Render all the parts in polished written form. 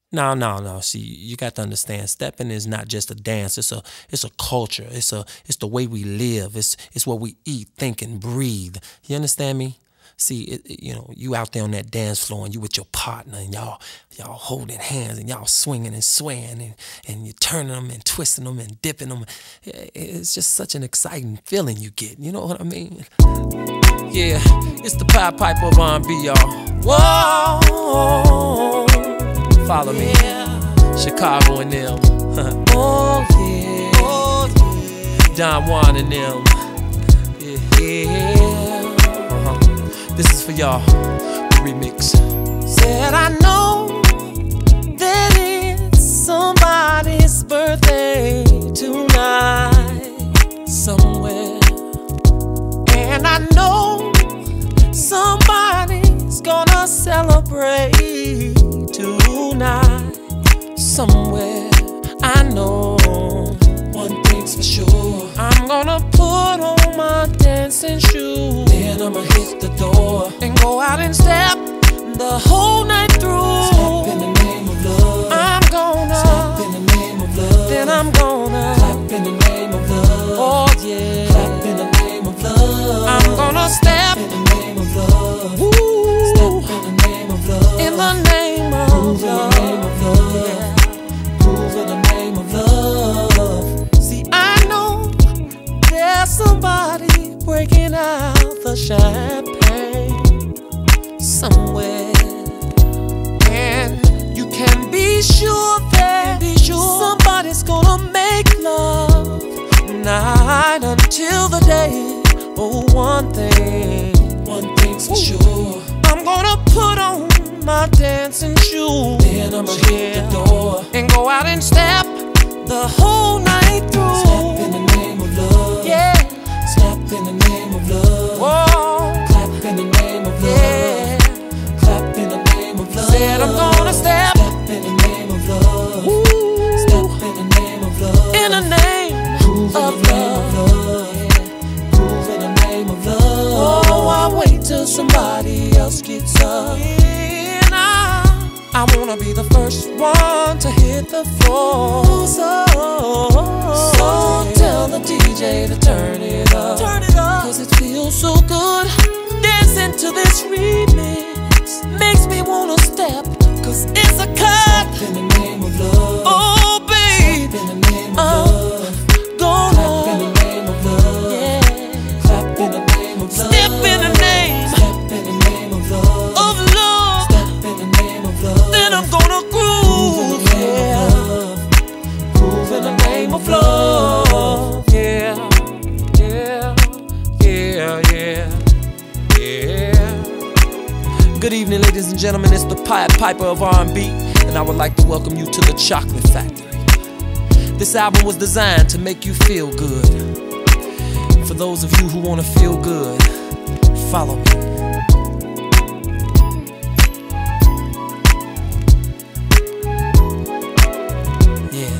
No, no, no. See, you got to understand. Stepping is not just a dance. It's a culture. It's the way we live. It's what we eat, think, and breathe. You understand me? See, you out there on that dance floor and you with your partner and y'all holding hands and y'all swinging and swaying and you turning them and twisting them and dipping them. It's just such an exciting feeling you get. You know what I mean? Yeah, it's the Pied Piper of R&B, y'all. Whoa, follow me, Chicago and them. Oh yeah, oh yeah. Don Juan and them. Yeah. This is for y'all, the remix. Said I know that it's somebody's birthday tonight somewhere, and I know somebody's gonna celebrate tonight somewhere. I know one thing's for sure, I'm gonna put on my dancing shoes, then I'ma hit the door and go out and step the whole night through. Step in the name of love. I'm gonna step in the name of love. Then I'm gonna clap in the name of love. Oh yeah, clap in the name of love. I'm gonna step in the name of love. Woo. Step in the name of love. In the name of love. In the name of love. Yeah. Move in the name of love. See, I know there's somebody breaking out the champagne somewhere, and you can be sure that somebody's gonna make love night until the day. Oh, one thing's for sure, I'm gonna put on my dancing shoes, then I'ma hit the door and go out and step the whole night through. Step in the name of love. Yeah. Step in the name of love. Whoa. Clap in the name of love. Yeah. Clap in the name of love. Said I'm gonna step in the name of love. Woo. Step in the name of love. In the name of love. Prove in the name of love. Oh, I wait till somebody else gets up. I wanna be the first one to hit the floor. So tell the DJ to turn it up. Cause it feels so good dancing to this remix. Makes me wanna step, cause it's a cut. Step in the name of love. Oh babe, step in the name of love. Go clap in the name of love. Yeah. Clap in the name of love. Step in the name. Step in the name of love. Of love. Step in the name of love. Then I'm gonna groove. Yeah. Groove in the name of love. Yeah. Yeah. Yeah. Yeah. Yeah. Good evening, ladies and gentlemen. It's the Pied Piper of R&B, and I would like to welcome you to the Chocolate Factory. This album was designed to make you feel good. For those of you who want to feel good, follow me. Yeah.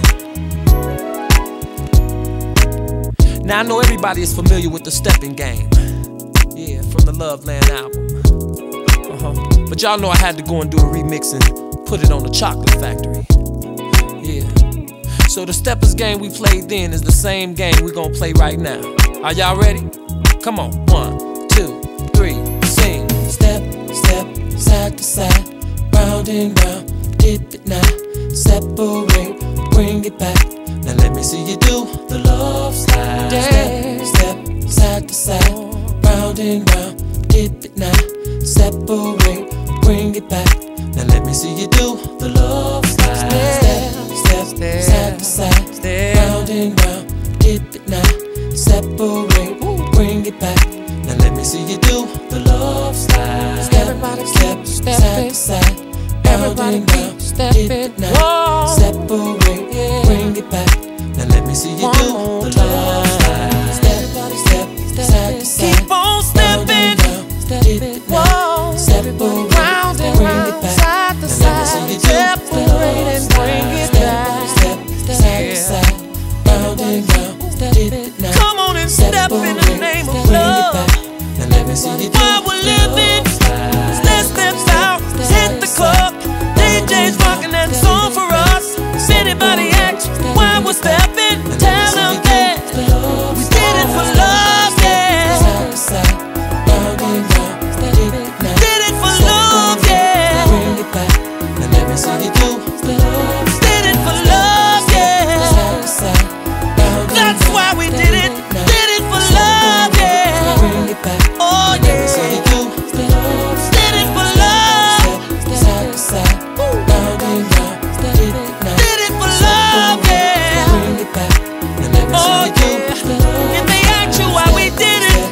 Now I know everybody is familiar with the Stepping Game. Yeah, from the Loveland album. But y'all know I had to go and do a remix and put it on the Chocolate Factory. Yeah. So the Steppers game we played then is the same game we gonna play right now. Are y'all ready? Come on, 1, 2, 3, sing. Step, step, side to side, round and round, dip it now. Separate, bring it back. Now let me see you do the love slide. Step, step, side to side, round and round, dip it now. Separate, bring it back. Now let me see you do the love slide. Step, step, side to side, round and round, dip it now. Separate, bring it back. Now let me see you do the love slide. Everybody step, side to side, round and round, dip it now. Separate, bring it back. Now let me see you do the love slide. Step, step, side to side, keep on stepping, dip it now. Separate, round and round, side to side, separate and bring it back. Step, side to side, round and round, dip it now. Come on and step in the name of love. Now let me see you do while we're living, let's step out, hit the club. DJ's rocking that song. Did it for love, yeah. That's why we did it. Did it for love, yeah. Oh yeah. Did it for love. Did it for love, yeah. Oh yeah. If they ask you why we did it,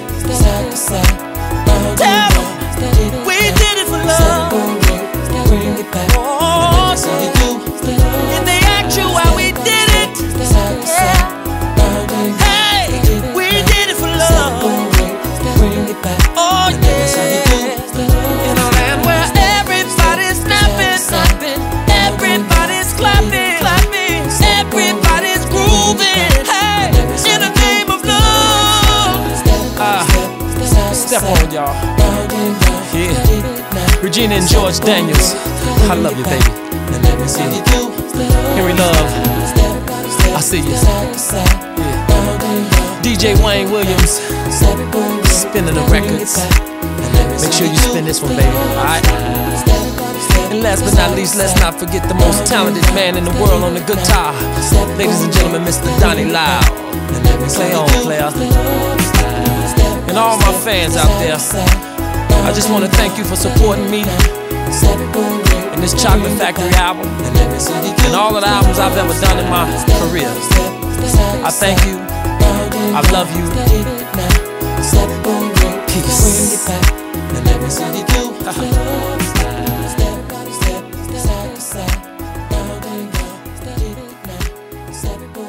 tell them we did it for love. Oh, if they ask you why we did it, yeah. Hey, we did it for love. Oh yeah. In a land where everybody's snapping, everybody's clapping, everybody's grooving. Hey, in the name of love. Step on, y'all. Yeah. Regina and George Daniels, I love you, baby. Henry Love, I see you. Yeah. DJ Wayne Williams, spinning the records. Make sure you spin this one, baby. Alright. And last but not least, let's not forget the most talented man in the world on the guitar. Ladies and gentlemen, Mr. Donnie Lyle. Play on, player. And all my fans out there, I just want to thank you for supporting me in this Chocolate Factory album and all of the albums I've ever done in my career. I thank you. I love you. Peace.